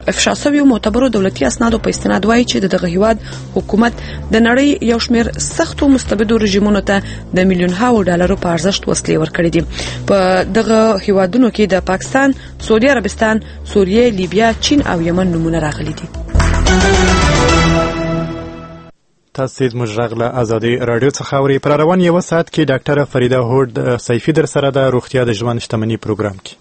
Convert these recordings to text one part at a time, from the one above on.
افشا شویو معتبرو دولتي اسنادو په استناد وایي چې دغه هیواد حکومت د نړۍ یو شمېر سختو مستبدو رژیمونو ته د میلیونونو ډالرو په ارزښت وسلې ورکړې دي. په دغه هیوادونو کې د پاکستان، سعودي عربستان، سوریه، لیبیا، چین او یمن نمونه راغلي دي. تاسو زموږ غږ له ازادي رادیو څخه اورئ. پر روان یو ساعت کې ډاکټره فریده هوډ سیفي در سره د روغتیا د ژوند شتمنۍ پروګرام کې.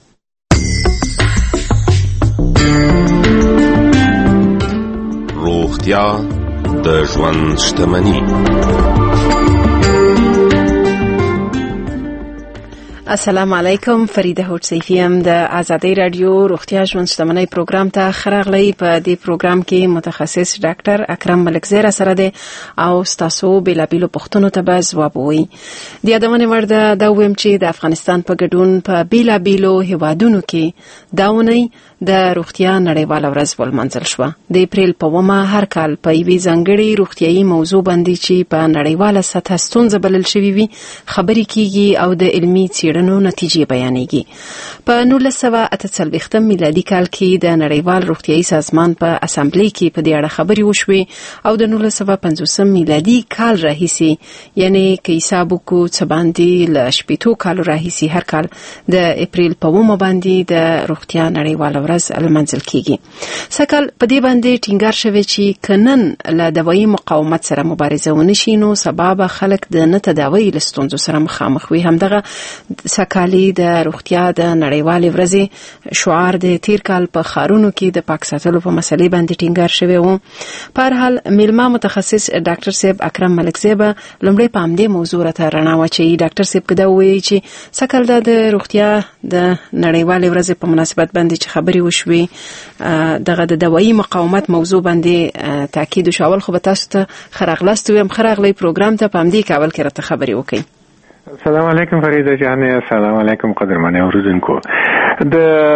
روغتیا د ژوند شتمنۍ. السلام علیکم، فریده هوډ سیفی ام د ازادي رادیو روغتیا ژوند شتمنۍ پروګرام ته خراغلی. په دې پروګرام کې متخصص ډاکټر اکرم ملکزی سره دی او تاسو بیلابیلو پوښتنو ته به ځواب وایي. د یادونې وړ ده دا ویم چې د افغانستان په ګډون په بیلابیلو هیوادونو کې دا ونی د روغتیا نړیواله ورځ ولمانځل شوه. د اپریل په 1 هر کال په یوې ځانګړې روغتیايي موضوع باندې چې په نړیواله سطح ستونزه بلل شوې وي خبرې کیږي او د علمي څېړنو نتیجې بیانېږي. په 1948 میلادي کال کې د نړیوال روغتیايي سازمان په اسامبلې کې په دې اړه خبرې وشوې او د 1950 میلادي کال راهیسې یعنی که حساب وکړو څه باندې له 80 کالو راهیسې هر کال د اپریل په 1 باندې د روغتیا نړیواله ورځ لمانځل کیږي. سکل په دې باندې ټینګار شوی چې کنن له دوايي مقاومت سره مبارزه ونشي نو سبب خلک د نه تداوی له ستونزو سره مخامخ وي. همدغه سکالي د روغتیا د نړیوالې ورځې شعار د تیر کال په خارونو کې د پاک ساتلو په مسلې باندې ټینګار شوی و. په هر حال میلمه متخصص ډاکټر صاحب اکرم ملکزی به لومړی په همدې موضوع ته رڼا واچوي. ډاکټر صاحب کدا وایي چې سکل د روغتیا د نړیوالې ورځې په مناسبت باندې چې خبرې وشوي دغه د دوايي مقاومت موضوع باندې تاکید وشول. خو به تاسو ته خراغلاست ویم خراغلی پروګرام ته په همدې کول کې راته خبرې وکړئ. السلام علیکم فریده جانې. السلام علیکم قدرمنې اوریدونکو. د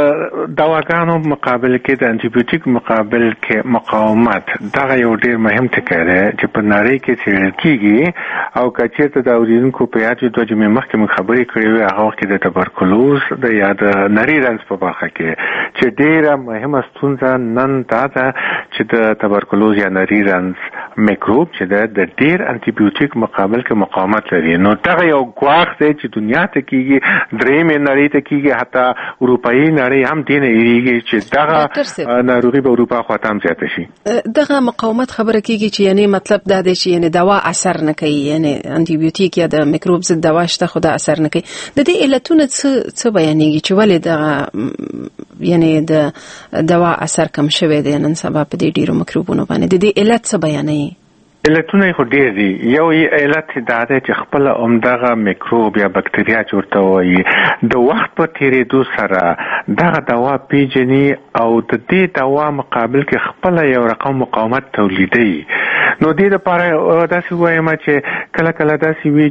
دواګانو مقابل کې د انټي بیوټیک مقابل کې مقاومت دغه یو ډیر مهم ټکی دی چې په نړۍ کې څېړل کیږي او کچېرته د اوریدونکو په یاد وي دوه جمعې مخکې موږ خبرې کړې وې هغه وخت کې د تبرکلوز د یا د نري رنځ په برخه کې چې ډیره مهمه ستونزه نن دا ده چې د تبرکلوز یا نري رنځ میکروب چې د ډیر انټي بیوټیک مقابل کې مقاومت لري. نو دغه یو ګواښ دی چې دنیا ته کیږي، درېیمې نړۍ ته کیږي، حتی اروپایي نړۍ هم دې نه یریږي چې دغه ناروغي به اروپا خواته هم زیاته شي. دغه مقاومت خبره کیږي چې یعنی مطلب دا دی چې یعنی دوا اثر نه کوي، یعنی انټي بیوټیک یا د میکروب ضد دوا شته خو دا اثر نه کوي. د دې علتونه څه بیانېږي چې ولې دغه یعنی د دوا اثر کم شوی دی نن سبا په دې ډیرو میکروبونو باندې؟ د دې علت څه بیانوي؟ علتونه خو ډیر دي. یو علت دا دی چې خپل عمدغه میکروب یا بکټریا چې ورته وایي د وخت په تیریدو سره دغه دوا پیژني او د دې دوا مقابل کې خپل یو رقم مقاومت تولیدوي. نو دې لپاره داسې وایم چې کله کله داسې وي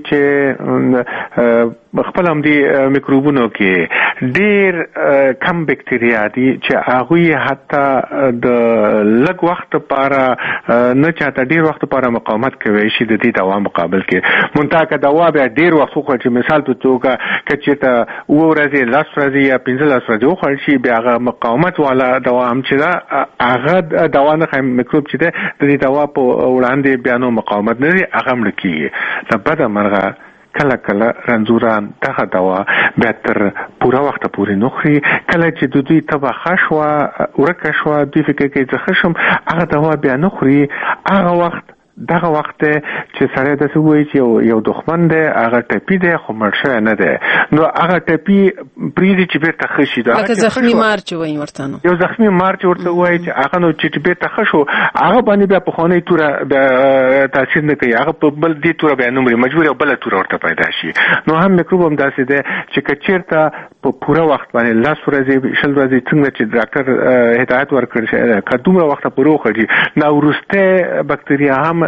چې خپل هم دي میکروبونو کې ډیر کم بکټریا دي چې هغه حتی د لږ وخت لپاره نه چاته ډیر وخت لپاره مقاومت کوي شي د دې دوا مقابل کې. منتها دوا به ډیر وخت خو چې مثال په توګه کچته و ورځې 10 ورځې یا 15 ورځې خو شي بیا هغه مقاومت والا دوا هم چې دا هغه دوا نه میکروب چې د دې دوا په وړاندې بیا نو مقاومت نه لري هغه مړ کیږي. د بده مرغه کله کله رنځوران دغه دوا بیا تر پوره وخت پورې نخري. کله چې د دوی تبه خشوه ورکه شوه دوی فکر کوي چې خشم هغه دوا بیا نخري. هغه وخت دغه وخت چې سره د سوي چې یو دښمن دی هغه ټپی دی خو مرشه نه دی. نو هغه ټپی پریدي چې بیرته خشي دا هغه زخمی مارچ وایي ورته نو یو زخمی مارچ ورته وایي چې هغه نو چې بیرته خشو هغه باندې بیا په خونه توره تاثیر نه کوي. هغه په بل دي توره بیا نمرې مجبور یو بل توره ورته پیدا شي. نو هم میکروب هم داسې دی چې کچیرته په پوره وخت باندې 10 ورځې 20 ورځې څنګه چې ډاکټر هدایت ورکړي کډومره وخت پورې وخړي نو ورسته بکټریا هم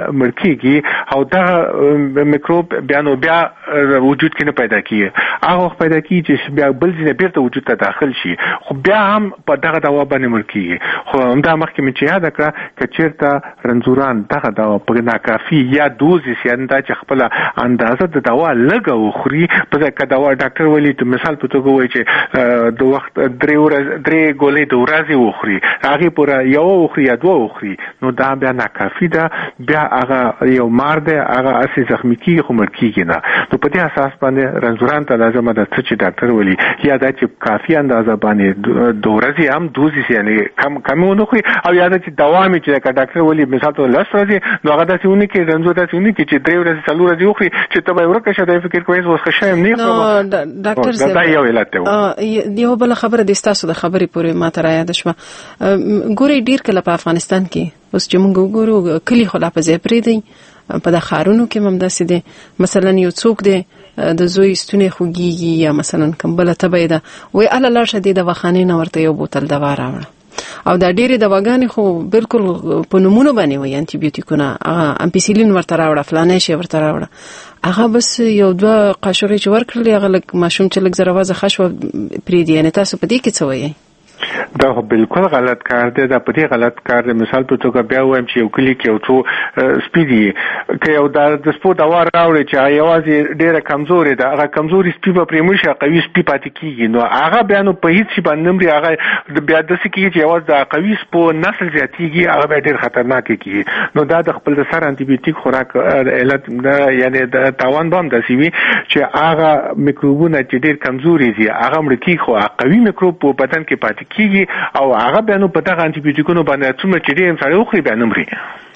مرکیږي او دا میکروب بیا نو بیا وجود کې نه پیدا کیږي هغه پیدا کیږي چې بیا بل ځای بیرته وجود ته داخل شي خو بیا هم په دغه دوا باندې مرکیږي خو همدا مخکې مې چې یاد کړه چې چیرته رنځوران دغه دوا په ناکافي یا دوز سیندا چې خپل اندازه د دوا لږه وخوري په ځکه دوا ډاکټر ویلي ته مثال په توګه وایي چې د وخت درې ګولې د ورځې وخوري هغه پر یو وخوري یا دوه وخوري نو دا بیا ناکافي ده بیا هغه یو مار ده هغه اسی زخمی کیږي خو مړ کیږي نه نو په دې اساس باندې رنځوران ته لازم ده چې ډاکټر ویلي یا دا چې کافي اندازه باندې د ورځې هم دوز یعنی کم ونه خوري او یا دا چې دوا می چې ډاکټر ویلي مثال ته لس ورځې نو هغه داسونه کې رنځور داسونه کې چې درې ورځې څلور ورځې وخوري چې ته به ورکه شې د فکر کوي وسخه شایم نه نو ډاکټر صاحب دا یو علت دی یو بل خبره د تاسو د خبرې پورې ما ته را یاد شوه ګوري ډیر کله په افغانستان کې اوس چې موږ وګورو کلی خلا په ځای پرې دی په د خارونو کې هم داسې دي مثلا یو څوک دی د زوی ستونی خوږیږي یا مثلا کمبله تبه ده وای الله لاشه دی د وخانې نه ورته یو بوتل دوا راوړه او دا ډېرې دواګانې خو بالکل په نمونه باندې وي انټي بیوټیکونه امپیسیلین ورته راوړه فلانه شی ورته راوړه هغه بس یو دوه قاشوغې چې ورکړلې هغه لږ ماشوم چې لږ زره وازه خښوه پرېږدي یعنې تاسو په دې کې څه وایئ دا بالکل غلط کار دی دا په دې غلط کار دی مثال په توګه بیا وایم چې یو کلی کې یو څو سپیدي کې یو د سپو دوا راوړي چې یوازې ډېره کمزوري ده هغه کمزوري سپی په پریموشه قوي سپی پاتې کیږي نو هغه بیا نو په هیڅ باندې نمرې هغه بیا د سکه چې یوازې د قوي سپو نسل زیاتیږي هغه ډېر خطرناک کیږي نو دا د خپل سر انټي بیوټیک خوراک علت یعنی د تاوان بام د سیوی چې هغه میکروبونه چې ډېر کمزوري دي هغه مړ کی خو قوي میکروب په بدن کې پاتې کیږي او هغه بیا نو په دغه انټي بیوټیکونو باندې څومره چې ډېر سره وخوري بیا نمرې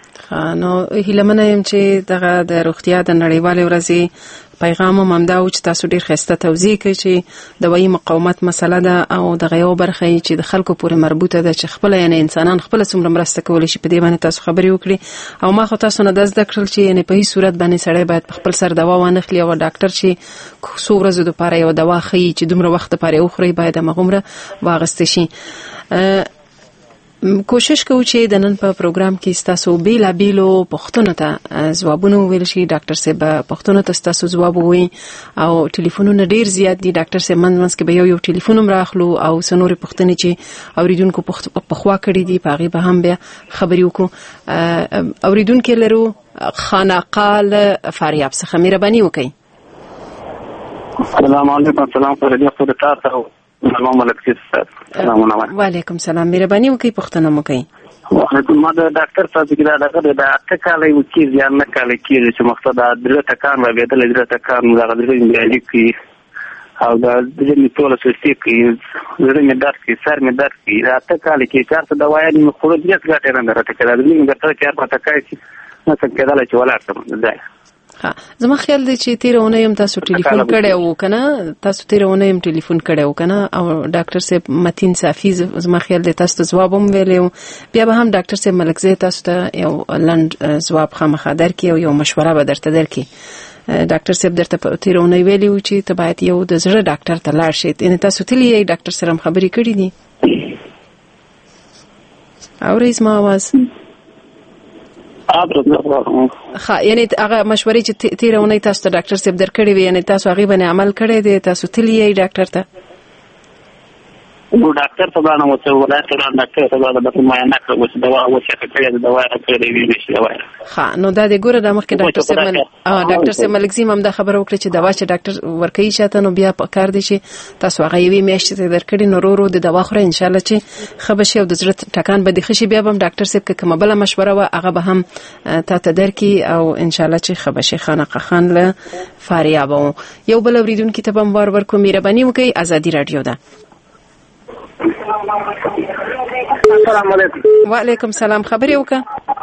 نو هیلمنه يم چې دغه د روغتیا د نړیوالې ورځې پیغام هم دا و چې تاسو ډیر خسته توضیح کړئ چې د وایي مقاومت مسله ده او دغه یو برخه چې د خلکو پورې مربوطه ده چې خپل یعنی انسانان خپل څومره مرسته کولی شي په دې باندې تاسو خبرې وکړي او ما خو تاسو نه د زده کړل چې یعنی په هیڅ صورت باندې سړی باید خپل سر دوا وانخلي او ډاکټر چې څو ورځې لپاره یو دوا خي چې دومره وخت لپاره وخوري باید هغه واغسته شي کوشش کوو چې د نن په پروګرام کې تاسو بیلابیلو پوښتنو ته ځوابونه ویل شي ډاکټر صاحب پوښتنو ته تاسو ځواب ووي او ټلیفونونه ډیر زیات دي ډاکټر صاحب منځ کې به یو ټلیفون هم راخلو او سنوري پوښتنې چې اوریدونکو په خوا کړی دي پاغي به هم بیا خبرې وکړو اوریدونکو لرو خانقال فاریاب څخه مهرباني وکړئ السلام علیکم سلام پر دې خو د تاسو سلام علیکم وعلیکم سلام مهرباني وکړئ پوښتنه مو کوي وعلیکم ما د ډاکټر صاحب کې دا اټکالې وکړي یا نه کالې کې چې مقصد د ټکان به د ټکان د غوډې دی کې او د دې میټول سوستی کې زړه مې درد کې سر مې درد کې دا اټکالې کې چارته دوايي مې خو دې څنګه نه راته کړل دې موږ ته چار پته کوي چې څنګه کېدل چې ولاړم ده زما خیال دی چې تیرونه يم تاسو ټلیفون کړی وو کنه تاسو تیرونه يم ټلیفون کړی وو کنه او ډاکټر صاحب متین صافی زما خیال دی تاسو جواب هم ویلو بیا به هم ډاکټر صاحب ملکزی تاسو ته یو لند جواب خامخا درکې او یو مشوره به درته درکې ډاکټر صاحب درته تیرونه ویلو چې ته باید یو د زړه ډاکټر ته لاړ شې ان تاسو تللی ډاکټر سره خبرې کړې دي او رئیس ما आवाज یعنی هغه مشورې چې تیرونه تاسو ته ډاکټر صاحب درکړي وي یعنی تاسو هغه باندې عمل کړی دی تاسو تللی ډاکټر ته نو ډاکټر ته باندې وڅ ولایت ډاکټر ته باندې د معاینه کړو چې دوا وڅ کړی د دوا راکړی وی نشي دوا نو دا د ګوره د مخکې ډاکټر صاحب ملکزیم هم دا خبره وکړه چې دوا چې ډاکټر ورکوي شاته نو بیا پکار دي چې تاسو هغه یوې میاشتې درکړي نو ورو د دوا خوره ان شاء الله چې خبرشي او د زړه ټکان به د خشي بیا هم ډاکټر صاحب کومه بل مشوره و هغه به هم ته درکې او ان شاء الله چې خبرشي خانقه خان له فاریاب یو بل اوریدونکو ته هم ورکو مهرباني وکړئ ازادي رادیو ده السلام علیکم وعلیکم سلام خبرې وکړه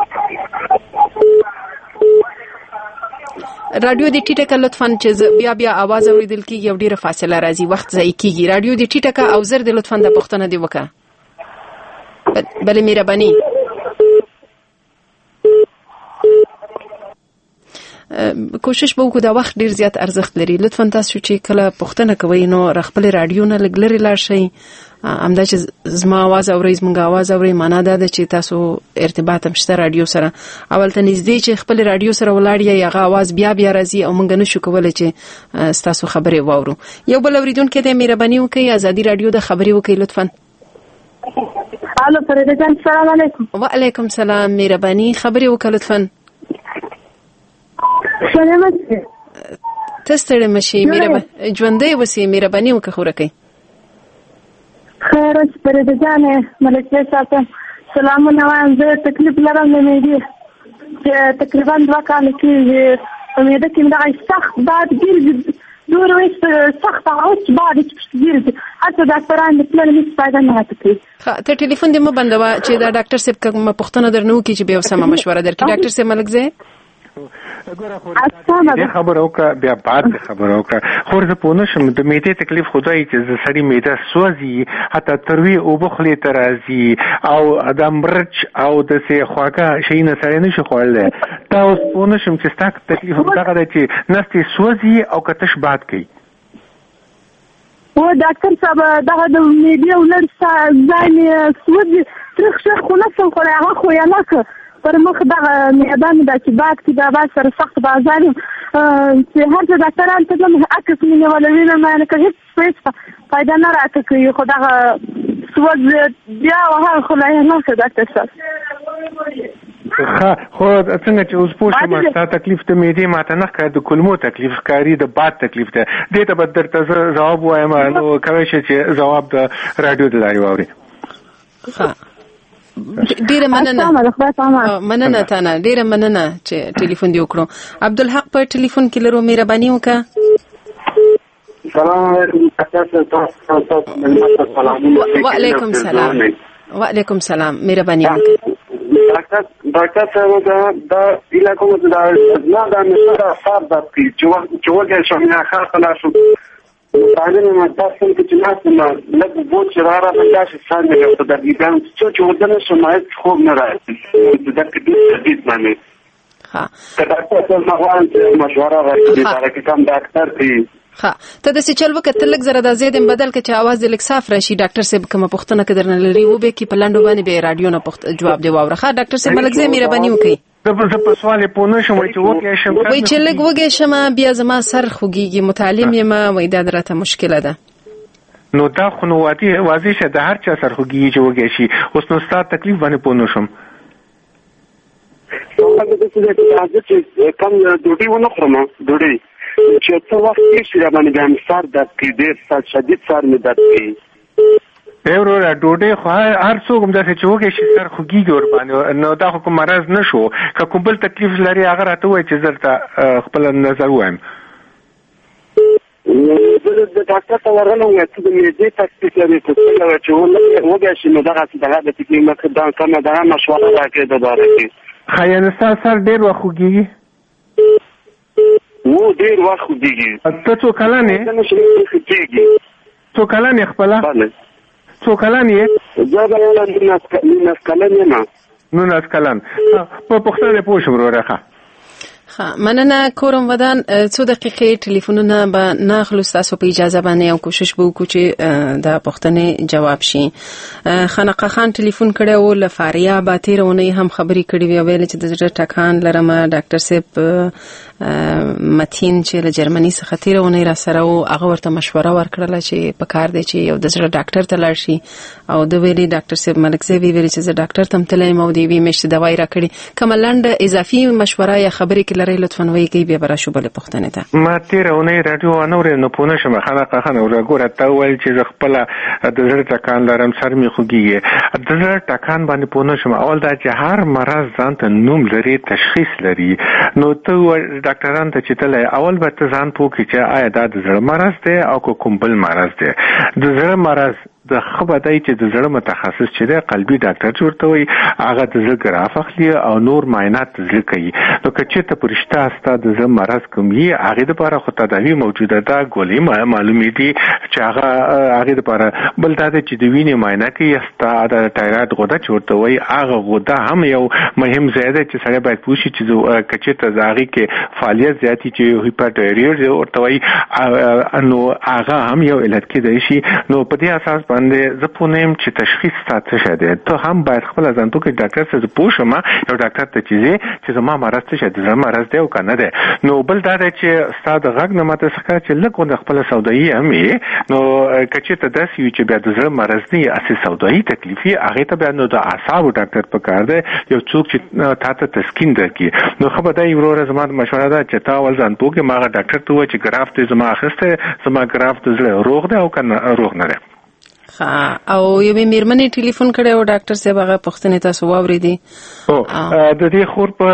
رادیو دې ټیټه کړه لطفا چې بیا आवाज اوریدل کیږي او ډیره فاصله راځي وخت ضایع کیږي رادیو دې ټیټه کړه او زر دې لطفا د پښتنه دی وکړه بل مهرباني کوشش به وکړو دا وخت ډیر زیات ارزښت لري. لطفا تاسو چې کله پوښتنه کوئ نو خپل رادیو نه لږ لرې لاړ شئ. همدا چې زما आवाज اورئ زموږ आवाज اورئ معنا دا ده چې تاسو ارتباط هم شته رادیو سره. اول ته نږدې چې خپل رادیو سره ولاړ یې هغه आवाज بیا راځي او موږ نشو کولای چې تاسو خبرې واورو. یو بل اوریدونکو ته مهرباني وکړئ ازادي رادیو د خبرې وکړئ لطفا. الو فريده جان السلام علیکم. وعلیکم السلام. مهرباني خبرې وکړئ لطفا. سلامت تستړی مشي مهرباني ژوندۍ وسی مهرباني وکړئ خورکې. خیر فريده جان ملک صاحب سلامونه وایم. زه تکلیف لرم د معدې چې تقریبا 2 کال کېږي په معده کې دا سخت باد ګرځي دور وې سخت اوس باد ګرځي حتی ډاکټران د پلان هیڅ فائدہ نه کوي. ته ټلیفون دې مو بندوه چې دا ډاکټر صاحب کوم پوښتنه درنو کې چې به سم مشوره درکړي. ډاکټر صاحب ملک زه دې خبر اوکه بیا بعد خبر اوکه خو زه په نشم د معدې تکلیف خدای چې ز سړی معده سوځي حتی تروي او بخلي ترازي او د مرچ او د سي خواګه شي نه سړی نشي خوړل. دا اوس په نشم چې ستاک تکلیف دغه دی چې نستي سوځي او کتش باد کوي. و ډاکټر صاحب دغه د معدې ولر ځای سوځي ترخه خو نه څنګه خو هغه خو یا نه پر مخ دغه میدان د چې باد کې د باد سره سخت بازار چې هر څه ډاکټران ته هم عکس مینه ولوینه مې نه هیڅ فائدہ نه راکوي. خو دغه سوځ بیا واه خو نه نه ډاکټر صاحب خو څنګه چې اوس پوه شم ستا تکلیف ته معدې ماته نه ښکاري د کولمو تکلیف ښکاري د باد تکلیف ده. دې ته به درته زه ځواب وایم نو کولی شي چې ځواب د رادیو د لارې واوري. ډیره مننه تانا ډیره مننه چې ټلیفون دی وکړو. عبدالحق په ټلیفون کې لرو مهرباني وکړه. سلام علیکم. وعلیکم السلام مهرباني وکړه. ډاکټر صاحب دا علاقو د نه د نشه صاحب د چې وګورئ چې نه خاصه شو تعلیم ما تاسو چې ناسم لږ بوت راره بلش سان دی په دقیقاً چې ودنه سمایت خوب نه راځي د دې تدریس باندې. ها ډاکټر صاحب مغوان مشوره ورکړي دا کې کوم ډاکټر دی. ها ته د سچل وکړه تلک زره د زیدم بدل کې چې आवाज لیک صاف راشي. ډاکټر صاحب کوم پوښتنه کړنه لري و به کې پلاندو باندې به رادیو نه جواب دی واوره. ها ډاکټر صاحب ملک زه مهرباني وکړئ. زه په سوال په نشم چې وګورئ شم وای چې لږ وګورئ شم بیا زما سر خوږیږي متعلم یم وای دا درته مشکله ده. نو دا خو نو واضح شه د هر چا سر خوږیږي چې وګورئ شي. اوس نو ستاسو تکلیف باندې په نشم کم ډوډۍ ونه خورم ډوډۍ چې څو وخت کې باندې د سر درد کې ډېر سر شدید سر مې درد کوي. ورور ډوډۍ خو هر څوک هم داسې چې وګورئ شي سر خوږیږي ور باندې نو دا خو کوم مرض نشو. که کوم بل تکلیف لري هغه راته وایي چې زه درته خپل نظر وایم. د ډاکټر ته ورغلم چې د معدې تکلیف لري چې وګورئ شي نو دغه څه دغه د تکلیف مخه دا کومه دا مشوره راکړي د باره کې خیال سر ډېر وخت خوږیږي. ډېر وخت خوږیږي. ته څو کلن یې؟ څو کلن یې خپله؟ څو کلن یې؟ زه به 19 کلن یم. 19 کلن. په پوښتنه پوه شم وروره. مننه کوم ودان څو دقیقې ټلیفونونه به ناخلو تاسو په اجازه باندې او کوشش به وکړو چې دا پوښتنه جواب شي. خنقه خان ټلیفون کړی و لفاریا با تیرونه هم خبرې کړې وی ویل چې د زړه ټکان لرم. ډاکټر صاحب متین چې له جرمني څخه تیرونه را سره او هغه ورته مشوره ورکړله چې په کار دی چې یو د زړه ډاکټر ته لاړ شي او د ویلي ډاکټر صاحب ملک زوی ویل چې زه ډاکټر تم تلم او دی وی مشت دوايي را کړی کوم لاند اضافي مشوره یا خبرې کې لري لطفا وایي کې به برا شو بل پوښتنه ته. ما تیرونه رادیو انور نو پونه شم خنقه خان ورګوره ته ول چې خپل د زړه ټکان لرم سر می خوږیږي. د زړه ټکان باندې پونه شم اول دا چې هر مرض ځان ته نوم لري تشخیص لري. نو ته ډاکټران ته چې تل اول به ته ځان پوښتې چې آیا دا د زړه مرض دی او کوم بل مرض دی. د زړه مرض د خبردای چې د زړه متخصص چې دی قلبي ډاکټر جوړته وي هغه د زړه ګراف اخلي او نور معاینات زړه کوي. نو که چېرته پرشته استا د زړه مرض کوم یي هغه لپاره خو تداوی موجوده ده، ګولۍ معلومې دي چې هغه لپاره بل دا چې د وینې معاینه کوي استا د تایراید غده جوړته وي هغه غده هم یو مهم ځای دی چې سړی باید پوه شي چې که چېرته د هغې کې فعالیت زیاتي چې هایپرتایرویډ ورته وایي نو هغه هم یو علت کېدای شي. نو په دې اساس باندې زه پوه نه یم چې تشخیص ستا څه شی دی. ته هم باید خپله ځان پوه کړې ډاکټر څه زه پوه شم یو ډاکټر ته چې ځې چې زما مرض څه شی دی، زما مرض دی او که نه دی. نو بل دا دی چې ستا د غږ نه ماته څه ښکاره چې لږ غونډه خپله سودایي هم یې. نو که چېرته داسې وي چې بیا د زړه مرض نه یې هسې سودایي تکلیف یې هغې ته بیا نو د اعصابو ډاکټر په کار دی، یو څوک چې تا ته تسکین درکړي. نو ښه به دا وروره زما د مشوره ده چې تا اول ځان پوه کړې ما هغه ډاکټر ته ووایه چې ګراف دی زما اخیستی، زما ګراف د زړه روغ دی او که روغ نه دی. او یو میرمنې ټلیفون کړی او ډاکټر صاحب هغه پوښتنې تاسو واورېدې. د دې خور په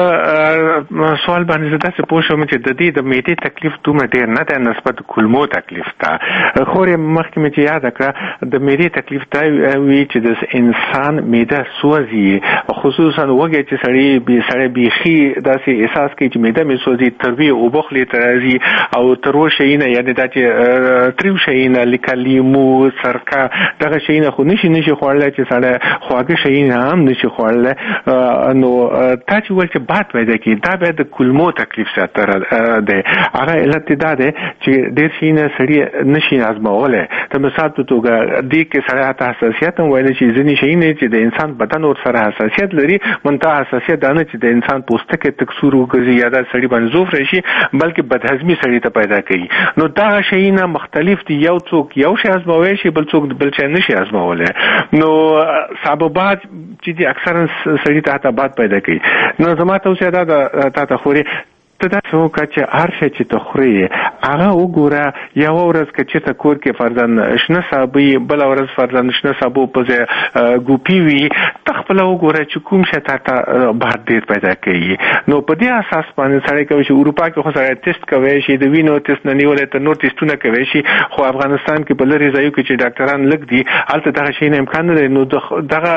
سوال باندې زه داسې پوه شوم چې د دې د معدې تکلیف دومره ډېر نه دی نسبت کولمو تکلیف ته. خور یې مخکې مې چې یاده کړه د معدې تکلیف ته وي چې د انسان معده سوځي، خصوصا وږی چې سړی بیخي داسې احساس کوي چې معده مې سوځي، تروې اوبه خولې ته راځي او تروه شیونه یعنې دا چې تریو شیونه لکه لیمو، سرکه دغه شیونه خو نشي خوړلی چې سړی خواږه شیونه هم نشي خوړلی. نو تا چې ویل چې باد پیدا کړي دا بیا د کولمو تکلیف سره دی. هغه علت دا دی چې ډېر شیونه سړي نشي ازمولی. د مثال په توګه دې کې سړی ته حساسیت هم ویلی شي، ځینې شیونه چې د انسان بدن ورسره حساسیت لري، منتها حساسیت دا نه چې د انسان پوستکی تک سور وګرځي یا دا سړي باندې زوف راشي، بلکې بدهضمي سړي ته پیدا کوي. نو دغه شیونه مختلف دي، یو څوک یو شی ازمولی شي بل څوک بل شی نشي ازمولی. نو سببات چې دي اکثرا سړي ته باد پیدا کوي. نو زما توصیه دا ده تا ته خوري ته داسې وکړه چې هر شی چې ته خورې هغه وګوره. یوه ورځ که چېرته کور کې فرضاً شنه سابه وي، بله ورځ فرضاً شنه سابو په ځای ګوپي وي، ته خپله وګوره چې کوم شی تا ته باد ډېر پیدا کوي. نو په دې اساس باندې سړی کوي چې اروپا کې خو سړی ټیسټ کوی شي، د وینو ټیسټ نه نیولی تر نور ټیسټونه کوی شي، خو افغانستان کې په لرې ځایو کې چې ډاکټران لږ دي هلته دغه شی نه امکان نه دی. نو دغه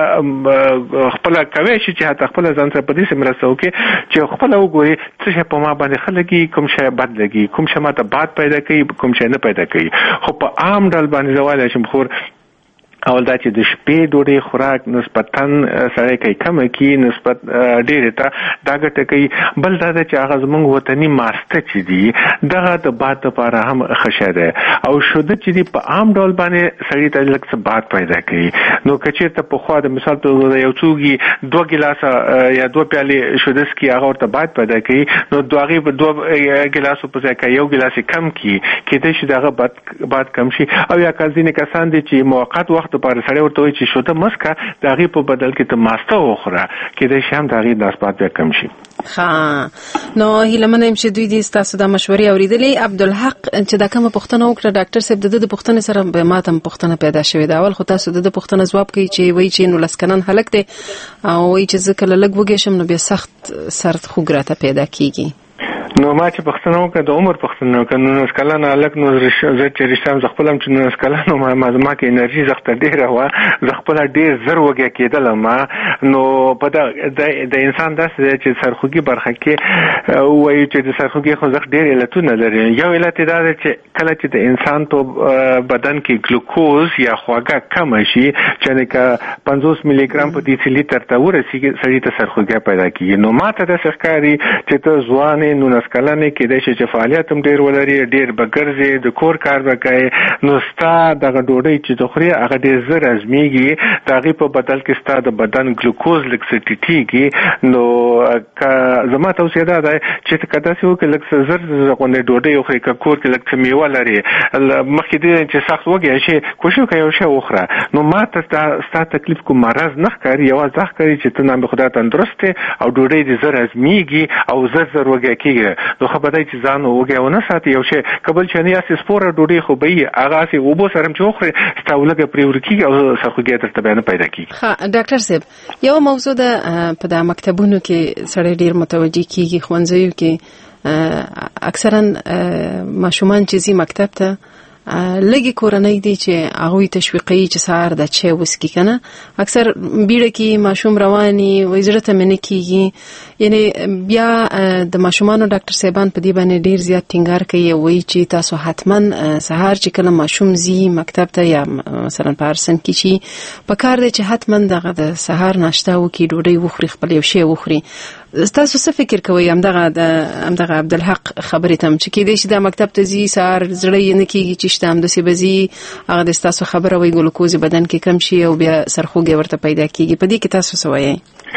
خپله کوی شي چې حتی خپله ځان سره په دې مرسته وکړي چې خپله وګوري څه شی په ما باندې ښه لګي، کوم شی بد لګي، کوم شی ماته باد پیدا کوي، کوم شی نه پیدا کوي. خو په عام ډول باندې زه ویلی شم خور اول دا چې د شپې ډوډۍ خوراک نسبتاً سړی کوي کمه کړي نسبت ډېرې ته دا ګټه کوي. بل دا ده چې هغه زموږ وطني ماسته چې دي دغه د باد لپاره هم ښه شی دی او شوده چې دي په عام ډول باندې سړي ته لږ څه باد پیدا کوي. نو که چېرته پخوا د مثال په توګه یو څوک 2 ګیلاسه یا 2 پیالې شوده څکي هغه ورته باد پیدا کوي، نو د هغې په 2 ګیلاسو په ځای که 1 ګیلاس یې کم کړي کېدای شي د هغه باد کم شي. او یا که ځینې کسان دي چې موقت وخت لپاره سړی ورته وایي چې شوده مسکه د هغې په بدل کې ته ماسته وخوره، کېدای شي هم د هغې د اثبات بیا کم شي. نو هیله منه یم چې دوی دې ستاسو د مشورې اورېدلې. عبدالحق چې دا کومه پوښتنه وکړه ډاکټر صاحب د پوښتنې سره به ماته هم پوښتنه پیدا شوې ده. اول خو تاسو د پوښتنه ځواب کوي چې وایي چې 19 کلن هلک دی او وایي چې زه کله لږ وږی شم نو بیا سخت سرد خوږ راته پیدا کېږي. نو ما چې پوښتنه وکړه د عمر پوښتنه وکړه 19 کلن هلک، نو زه چې رښتیا هم زه خپله هم چې 19 کلن وم زما کې انرژي زښته ډېره وه، زه خپله ډېر زر وږی کېدلم. نو په د انسان داسې دی چې سرخوږي برخه کې ووایي چې د سرخوږي خوځښت ډېر علتونه لري. یو علت یې دا دی چې کله چې د انسان په بدن کې ګلوکوز یا خواږه کمه شي چې که 50 ملي ګرام په ډیسي لیټر ته ورسېږي سړي ته سرخوږی پیدا کېږي. نو ما ته داسې ښکاري چې ته ځوان یې 19 کلنې کېدای شي چې فعالیت هم ډېر ولري، ډېر به ګرځې، د کور کار به کوې، نو ستا دغه ډوډۍ چې ته خورې هغه ډېر زر هضمېږي، د هغې په بدل کې ستا د بدن ګلوکوز لږ څه ټیټېږي. نو که زما توصیه دا ده چې که داسې وکړې لږ څه زر غوندې ډوډۍ وخورې، که کور کې لږ څه میوه لرې، مخکې دې چې سخت وږی شي کوشش وکړه یو شی وخوره. نو ما ته ستا تکلیف کوم مرض نه ښکاري، یوازې دا ښکاري چې ته نام خدای تندرست یې او ډوډۍ دې زر هضمېږي او زر وږی کېږي. نو خبردای چې ځان وږی ونه ساتي یو شی کبل چې نه یاسې سپوره ډوډۍ خو به یې هغه هسې اوبو سره هم چې وخورې ستا ولږه پرې ورکېږي او سرخوږی درته بیا نه پیدا کېږي. ډاکټر صاحب یو موضوع ده په د مکتبونو کې سړی ډېر متوجه کېږي، ښوونځیو کې اکثرا ماشومان چې ځي مکتب ته لګي کورنۍ دي چې هغه تشویقي چې سار د چي وسکی کنه اکثر بیړه کې ماشوم رواني وزرت منه کیږي یعنی بیا د ماشومانو ډاکټر صاحبان په دې باندې ډیر زیات ټینګار کوي وایي چې تاسو حتما سهار چې کله ماشوم زی مکتب ته یا مثلا پارسن کې شي په کار دی چې حتما د سهار ناشته وکړي ډوډۍ وخوري خپل یو شی وخوري تاسو څه فکر کوئ همدغه عبدالحق خبرې تم چې کېدای شي د مکتب ته زی سهار زړه یې نه کېږي چې شته همداسې به زی هغه د تاسو خبره وایي ګلوکوز بدن کې کم شي او بیا سرخوږی ورته پیدا کېږي په دې کې تاسو څه وایئ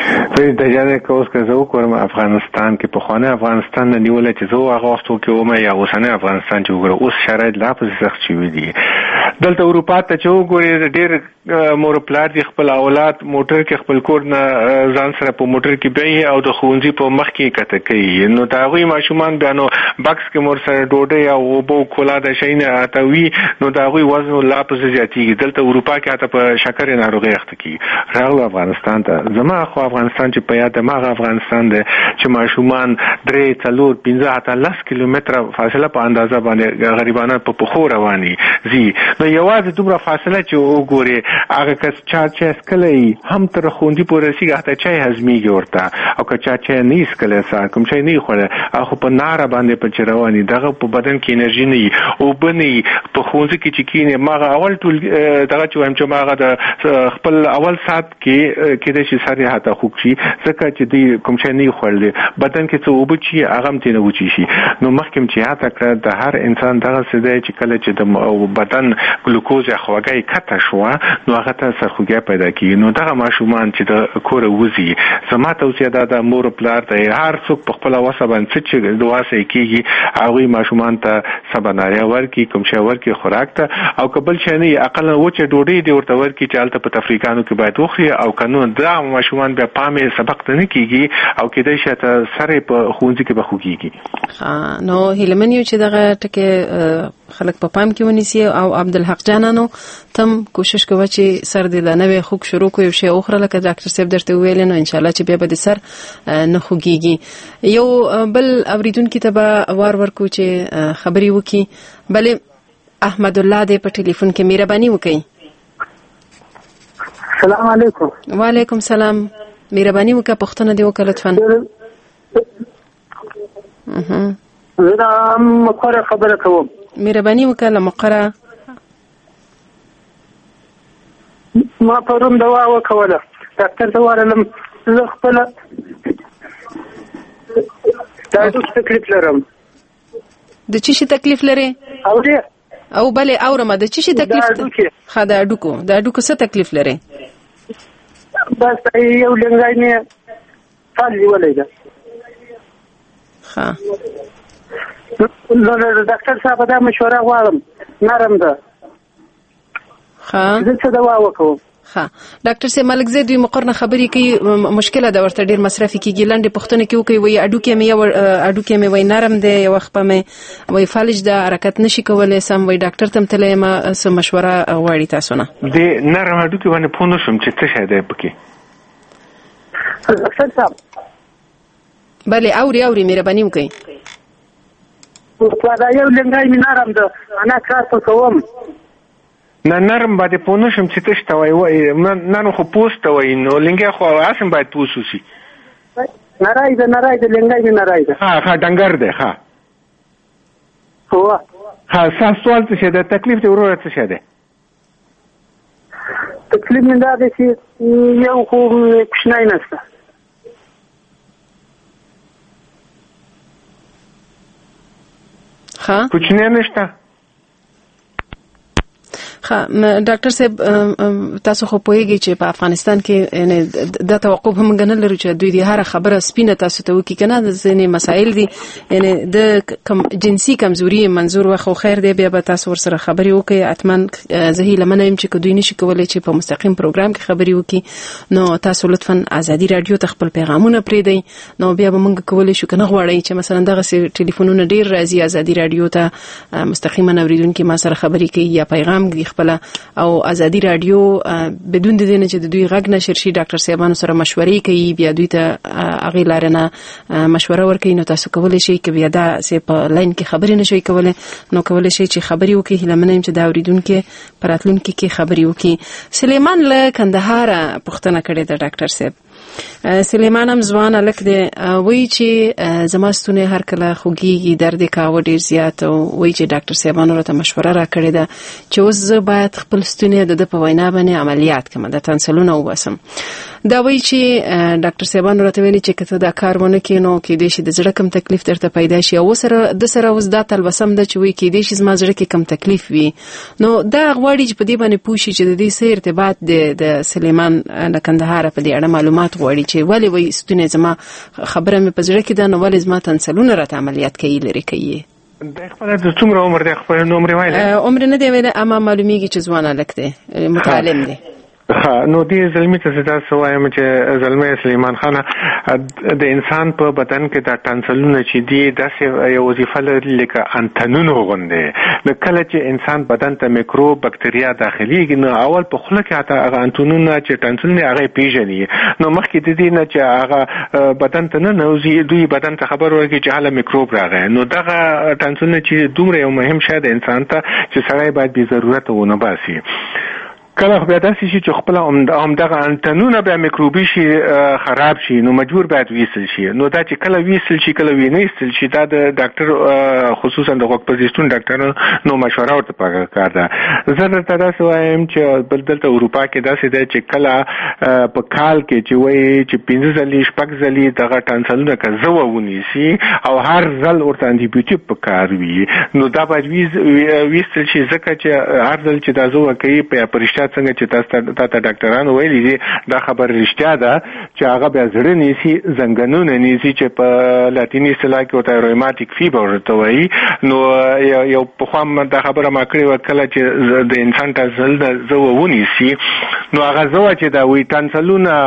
د اجازه کوس که زه وګورم افغانستان کې په خوانه افغانستان نه نیول چې زه هغه وخت کې ومه یا اوسنه افغانستان چې وګورم اوس شرایط لا په سخت شوي دي دلته اروپا ته چې وګورئ ډېر مور پلار دي خپل اولاد موټر کې خپل کور نه ځان سره په موټر کې بیاي او د ښوونځي په مخ کې کته کوي نو دا غوي ماشومان بیا نو بکس کې مور سره ډوډۍ او بو کولا د شي نه اتوي نو دا غوي وزن لا په زیاتیږي دلته اروپا کې اته په شکر ناروغي اخته کی راغله افغانستان ته زما خو افغانستان چې په یاد ما افغانستان ده چې ماشومان 3 4 15 حتی 10 کیلومتره فاصله په اندازه باندې غریبانه په پخو رواني زی نو یوازې دومره فاصله چې وګوري هغه کس چې اسکلې هم تر خوندې پورې رسیږي حتی چای هضميږي ورته او که چې نه اسکلې سره کوم شي نه خوره هغه په نار باندې په چرواني دغه په بدن کې انرژي نه او بني په خوندې کې چې کینه ماغه اول ټول دغه چې وایم چې ماغه د خپل اول سات کې د شي سره حتی خوشي ځکه چې دی کوم شي نه خورل بدن کې څه وبچي هغه هم تنه وچی شي نو مخکې چې حتی کړه د هر انسان دغه څه دی چې کله چې د بدن ګلوکوز یا خواږه کته شو نو هغه ته سرخوږی پیدا کیږي نو دغه ماشومان چې د کور وزي سما توصیه ده د مور پلار ته هر څوک په خپل وسه باندې چې دواسه کیږي هغه ماشومان ته سباناریا ورکی کوم شی ورکی خوراک ته او قبل شي نه اقل وچه ډوډۍ دی ورته ورکی چې البته په تفریقانو کې باید وخوري او قانون دا ماشومان بیا پامه سبق ته نه کیږي او کېدای شي ته سره په خوندې کې به خوږيږي نو هیلمنیو چې دغه ټکه خلک په پام کې ونیسي او عبدالحق جانانو تم کوشش کوي چې سر دې لنوي خوک شروع کوي شی اوخره لکه ډاکټر صاحب درته ویل نو ان شاء الله چې بیا به سر نه خوږيږي یو بل اوریدونکو ته به وار ورکو چې خبري وکي بلې احمد الله دې په ټلیفون کې مهرباني وکړي السلام علیکم وعلیکم السلام مهرباني وکړه پښتنه دې وکړه لطفا زه مقره خبره کوم مهرباني وکړه مقره ما پرون دوا وکوله ډاکټر ته ورلم زه خپل تاسو تکلیف لرم د چی شي تکلیف لري او بلې اورمه د چی شي تکلیف خدا اډوکو څه تکلیف لري بس یو لنګای نه فالي ولایدا ها نو ډاکټر صاحب دا مشوره غواړم نرم ده ها زه څه دوا وکوم ها ډاکټر سي ملک زید وی مقرنه خبري کوي مشکله ده ورته ډیر مصرفي کیږي لاندې پښتنه کې کوي وی اډوکې مې وی نرم ده یو وخت مې وی فالج ده حرکت نشي کولای سم وی ډاکټر تم تلې ما سم مشوره واړی تاسو نه د نرم اډوکې باندې پونه شم چې څه شه ده پکې ډاکټر صاحب بله اوري مهرباني وکړئ دا یو لنګای مې نرم ده انا کار کوم نه نرم باندې پونه شم چې تاسو ته وای نه خو پوسټ وای نو لنګي خو اسم باید پوسو شي نارای ده لنګي نارای ده ها ډنګر ده ها هو ها سوال څه ده تکلیف ته ورور څه شه ده تکلیف نه ده چې یو خو کښنای نشته ها کوچنی نشته ډاکټر صاحب تاسو خو پوهیږئ چې په افغانستان کې د توقف هم غنل لري چې دوی د هر خبره سپینه تاسو ته وکي کنه د ځینې مسایل دي یعنی د جنسي کمزوري منظور واخو خیر دی بیا به تاسو ورسره خبري وکي اتمن زه لمنه يم چې دوی نشي کولای چې په مستقیم پروګرام کې خبري وکي نو تاسو لطفا ازادي رادیو ته خپل پیغامونه پریږدئ نو بیا به موږ کولای شو کنه غواړئ چې مثلا دغه ټلیفونونه ډیر راځي ازادي رادیو ته مستقیما اوریدونکو ما سره خبري کوي یا پیغام خپل او ازادي رادیو بدون د دې نه چې د دوی غږ نشر شي ډاکټر صاحبانو سره مشورې کوي بیا دوی ته اغه لارنه مشوره ورکوي نو تاسو کولای شئ چې بیا دا سه په لاین کې خبرې نشوي کولای نو کولای شئ چې خبرې وکړي هلمنه چې دا اوریدونکو پراتلونکو کې خبرې وکړي. سلیمان له کندهار پوښتنه کړې ده ډاکټر صاحب. سلیمان هم ځوان الک دی وایي چې زما ستونی هر کله خوږیږي درد کاوه ډیر زیات او وایي چې ډاکټر صاحبانو راته مشوره راکړې ده چې اوس زه باید خپل ستونی د په وینا باندې عملیات کړم د تنسلونه وباسم. دا وایي چې ډاکټر صاحبانو راته ویلي چې کته دا کار ونه کړې نو کې دې شي د زړه کم تکلیف درته پیدا شي او سره د سره اوس دا تلبسم ده چې وایي کې دې شي زما زړه کې کم تکلیف وي نو دا غواړي چې په دې باندې پوښي چې د دې سره ارتباط د سلیمان له کندهار په دې اړه معلومات غواړي چې ولی وایي ستونی زما خبره مې په زړه کې ده نو ولی زما تنسلونه راته عملیات کوي لري کوي. د خپل د څومره عمر د خپل عمر وایي عمر نه دی ویل اما معلومیږي چې ځوان الک دی متعلم دی. نو دې زلمی ته زدا سوایم چې زلمه سلیمان خان د انسان په بدن کې د ټانسلونه چې دی د یو وظیفه لري لکه انتنونو غونډه د کله چې انسان بدن ته میکروب بکټریا داخليږي نو اول په خوله کې هغه انتنونه چې ټانسلونه هغه پیژني نو مخکې د دې نه چې هغه بدن ته نه نوځي دوی بدن ته خبر ورکړي چې حاله میکروب راغی نو دغه ټانسلونه چې دومره یو مهم شی د انسان ته چې سړی باید بې ضرورت ونه باسي. کله خو بیا داسې شي چې خپل همدغه انتنونه بیا میکروبي شي خراب شي نو مجبور باید ویسل شي نو دا چې کله ویسل شي کله وینېستل شي دا د ډاکټر خصوصا د غوږ پرځستون ډاکټر نو مشوره ورته پکار ده. زه درته داسې وایم چې بل دلته اروپا کې داسې دی چې کله په کال کې چې وایي چې 15 ځلې 6 ځلې دغه ټانسلونه که زه ونیسي او هر ځل ورته انټي پکار وي نو دا باید ویستل شي ځکه چې هر ځل چې دا زه کوي په پرشته څنګه چې تاسو ته ډاکټرانو ویلي دي دا خبر رښتیا ده چې هغه بیا زړه نیسي زنګنونه نیسي چې په لاتینی اصطلاح کې ورته روماتیک فیبر ورته وایي نو یو په خام دا خبره ما کړې وه کله چې د انسان ټانسل زه ونیسي نو هغه زه چې دا وایي ټانسلونه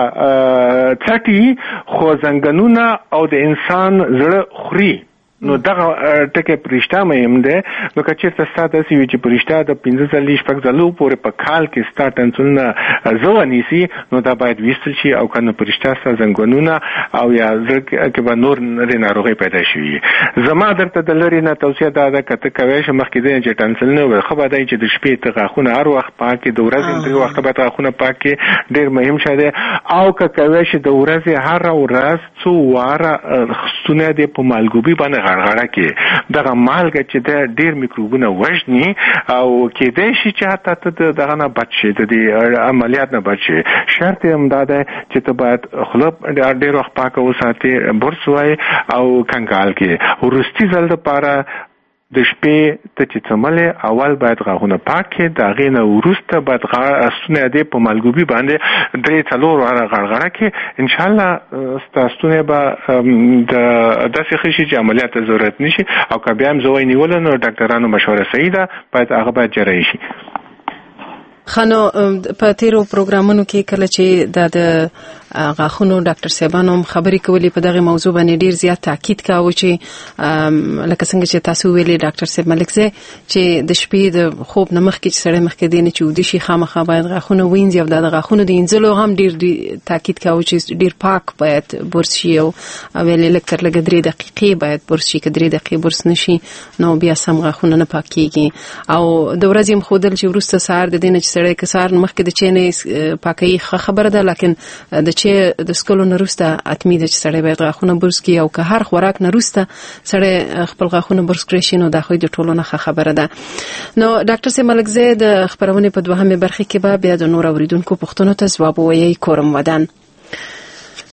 څټي خو زنګنونه او د انسان زړه خوري نو دغه ټکي پرشته مهم ده نو که چیرته ستاسو سی چې پرشته د 15 ځلې 6 ځلو پورې په کال کې ستاسو ټنسلونه زونی سي نو دا باید ویستل شي او کنه پرشته ستاسو زنګونونه او یا زړه کې به نور ناروغي پیدا شي. زما درته د لری نه توصیه ده کته کوي چې مخکې د چې ټنسلونه خو به دای چې د شپې ته غاخونه هر وخت پاکي د ورځې د وخت به غاخونه پاکي ډیر مهم شه او که کوي چې د ورځې هر ورځ څو واره خصونه د په مالګوبي باندې غړغړه کې دغه مالګه چې د ډیر میکروبونه وژني او کې د شي چې حتی دغه نه بچي د عملیات نه بچي شرط هم دا ده چې ته باید خلب ډیر وخت پاک وساتي برس وای او کنګال کې ورستي ځل د پاره د شپې ته چې څمله اول باید غاښونه پاک کړي دا غینه ورسته باید غاښونه دې په مالګوبي باندې درې څلور غړغړه کې ان شاء الله ستاسو به د داسې خشي چې عملیات ضرورت نشي او که بیا هم زوی نیول نو ډاکټرانو مشوره صحیح ده باید هغه باید جراحي شي. خنو په تیرو پروګرامونو کې کله چې د غاښونو ډاکټر صاحبانو خبرې کولې په دغه موضوع باندې ډیر زیات تاکید کاوه چې لکه څنګه چې تاسو ویلي ډاکټر صاحب ملکزی چې د شپې د خوب نه مخکې چې سړی مخکې دی نه چې ودی شي خامخا باید غاښونه وینځي او د غاښونو د انځلو هم ډیر تاکید کاوه چې ډیر پاک باید برس شي او ویلې لکه تر لږ 3 دقیقې باید برس شي که 3 دقیقې برس نشي نو بیا سم غاښونه نه پاکيږي او د ورځې هم خودل چې ورسته سهار د دینه چې سړی کسار مخکې د چینه پاکي خبره ده لکه د چې د سکولو نروسته اتمی د سړی باید غاښونه برس کړي او که هر خوراک نروسته سړی خپل غاښونه برس کړي شي نو دا خو د ټولو نه خبره ده. نو ډاکټر سي ملکزی د خبرونه په دوهمه برخه کې به بیا د نور اوریدونکو پوښتنو ته ځواب وایي. کورم ودان